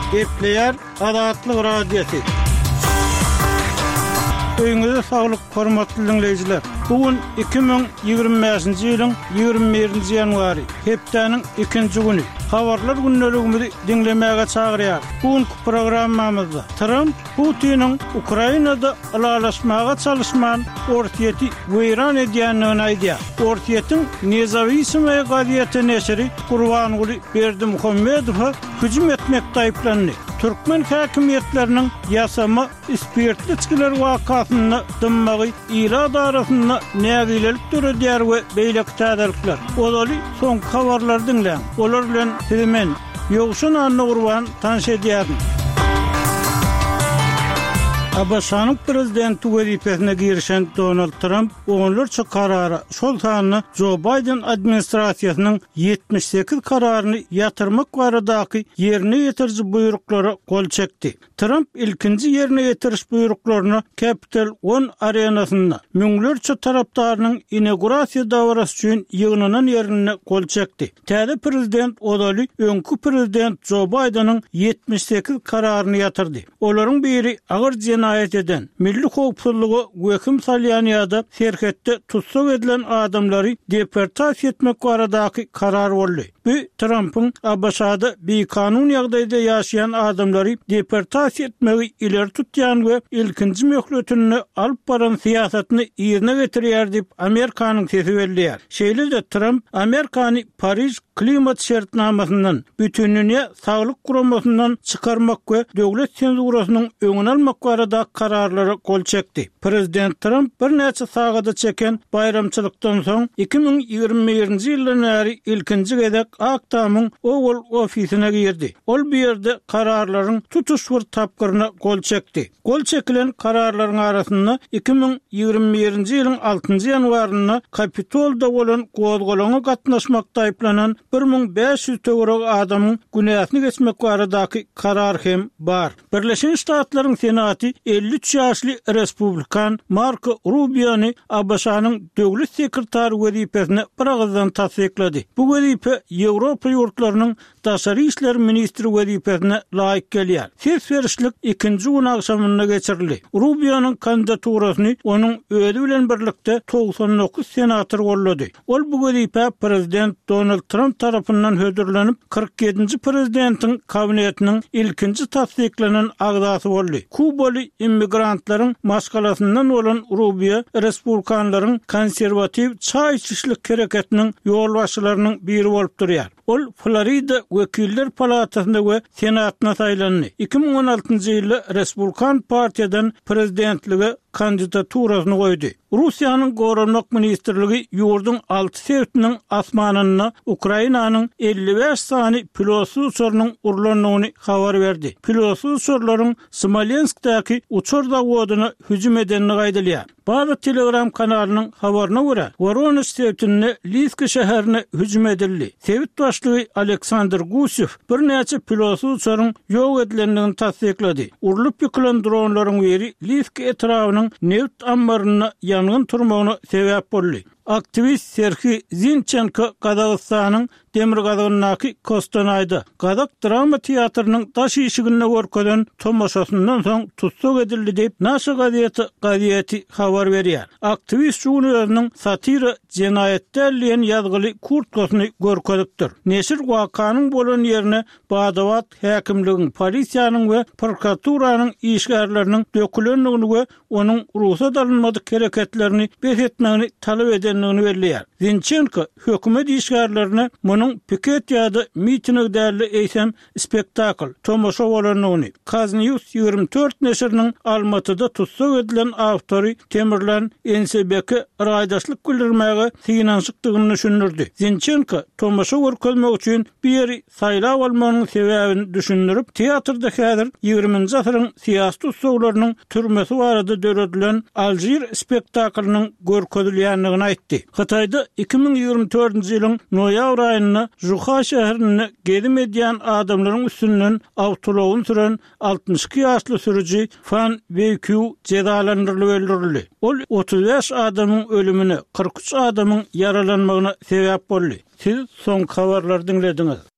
Epleyer Adatlyk Radiosu. Öňüňizde saglyk, hormatly dinleýijiler. Bugün 2025-nji ýylyň 21-nji ýanwary, hepdeniň 2-nji güni. Habarlar günneligimizi dinlemäge çagyrýar. Bugünkü programmamyzda Trump Putinin Ukrainada alalaşmaga çalışman ortiýeti weýran edýändigini aýdýar. Ortiýetin Nezawisme gaziýeti neşri Gurbanuly Berdimuhammedow hüjüm etmekde aýplandy. Türkmen häkimetleriniň ýasama spirtli içkiler wakasyny dymmagy ila darasyna nägilelik töredýär we beýleki täzelikler. Olaly soň habarlar dinleň. Olar bilen hemen ýogşun anny Gurban tanış edýärin. Abaşanyň prezidenti wezipesine girişen Donald Trump oňlarça karara şol sanyny Joe Biden administrasiýasynyň 78 kararyny ýatyrmak baradaky ýerine ýetirji buyruklara gol çekdi. Trump ilkinji ýerine ýetiriş buyruklaryny Capitol One arenasyna müňlerçe tarapdarynyň inaugurasiýa dowrasy üçin ýygnanan ýerine gol çekdi. Täze prezident odaly öňkü prezident Joe Biden'yň 78 kararyny ýatyrdy. Olaryň biri agyr cinayet eden, milli howpsuzlygy wekim salýanyada serhetde tutsak edilen adamlary deportasiýa etmek baradaky karar boldy. Bu Trump'ın Abaşada bir kanun ýagdaýda ýaşaýan adamlary deportasiýa etmegi ileri tutýan we ilkinji möhletini alyp baran siýasatyny ýerine getirýär diýip Amerikanyň sesi berýär. Şeýle-de Trump Amerikany Paris klimat şertnamasynyň bütünlüğine saglyk guramasyndan çykarmak we döwlet senzurasynyň öňüne almak barada kararlara gol çekdi. Prezident Trump bir näçe sagada çeken bayramçylykdan soň 2021-nji ýylyň näri ilkinji gezek Aktamyň Oval ofisine girdi. Ol bu ýerde kararlaryň tutuşwyr tapgyryna gol çekdi. Gol çekilen kararlaryň arasynda 2021-nji ýylyň 6-njy ýanwaryna Kapitolda bolan gozgolana gatnaşmakda aýplanan 1500 töwerek adamyň günahyny geçmek baradaky karar hem bar. Birleşen Ştatlaryň Senaty 53 ýaşly Respublikan Marco Rubio'ny Abaşanyň döwlet sekretary wezipesine bir agzdan tasdiklady. Bu wezipe Ýewropa ýurtlarynyň daşary işler ministri wezipesine laýyk gelýär. Ses berişlik 2-nji gün akşamyna geçirildi. Rubio'nyň kandidaturasyny onuň özi bilen birlikde 99 senator gollady. Ol bu wezipe prezident Donald Trump tarapyndan hödürlenip 47-nji prezidentiň kabinetiniň ilkinji tasdiklanan agzasy boldy. Kubaly immigrantlaryň maskalasyndan bolan Rubio respublikanlaryň konservativ çay içişlik hereketiniň ýolbaşçylarynyň biri bolup durýar. Ol Florida Wekiller Palatasyna we Senatyna saýlandy. 2016-njy ýylda Respublikan partiýadan prezidentlige kandidaturasyny goýdy. Russiýanyň Gorunmak ministrligi ýurdun 6 sewtiniň asmanyna Ukrainanyň 55 sany pilotsuz uçurynyň urulanyny habar berdi. Pilotsuz uçurlaryň Smolenskdaky uçur zawodyna hüjüm edenini gaýdylýar. Bazı Telegram kanalynyň habaryna görä, Voronezh sewtine Lisk şäherine hüjüm edildi. Sewt başlygy Aleksandr Gusev bir näçe pilotsuz uçuryň ýok edilendigini tasdiklady. Urulup ýykylan dronlaryň biri Lisk etrawynyň neft ambaryna ýangyn turmagyna sebäp boldy. Aktivist Serhiy Zinchenko Kazakstanyň demir gazagynaky Kostanayda Kazak drama teatrynyň taş işigine görkezden tomaşasyndan soň tutsak edildi diýip Naşa gaziýeti habar berýär. Aktivist şunuň satira jinayetlerliň ýazgyly kurtkasyny görkezipdir. Neşir wakanyň bolan ýerine Badawat häkimligiň, polisiýanyň we prokuraturasynyň işgärleriniň dökülendigini we onuň ruhsat alınmadyk hereketlerini behetmegini talap eden verýär. Zinchenko hökümet işgärlerini munyň piket ýa-da miting däli eýsem spektakl tomoşa bolanyny Kaznews 24 neşriniň Almatyda tutsak edilen awtory Temirlan NSBK raýdaşlyk bildirmäge synanşykdygyny düşündirdi. Zinchenko tomoşa görkezmek üçin bir saýlap almanyň sebäbini düşündirip teatrda häzir 20-nji asyryň siýasy tutsaglarynyň türmesi barada döredilen Alжир spektaklynyň görkezilýändigini aýtdy. Hatayda 2024-nji ýylyň noýabr aýyna Juha şäherine gezip edýän adamlaryň üstünden awtologyny süren 62 ýaşly sürüji Fan Weikyu cezalandyrylyp öldürildi. Ol 35 adamyň ölümine, 43 adamyň yaralanmagyna sebäp boldy. Siz soň habarlar dinlediňiz.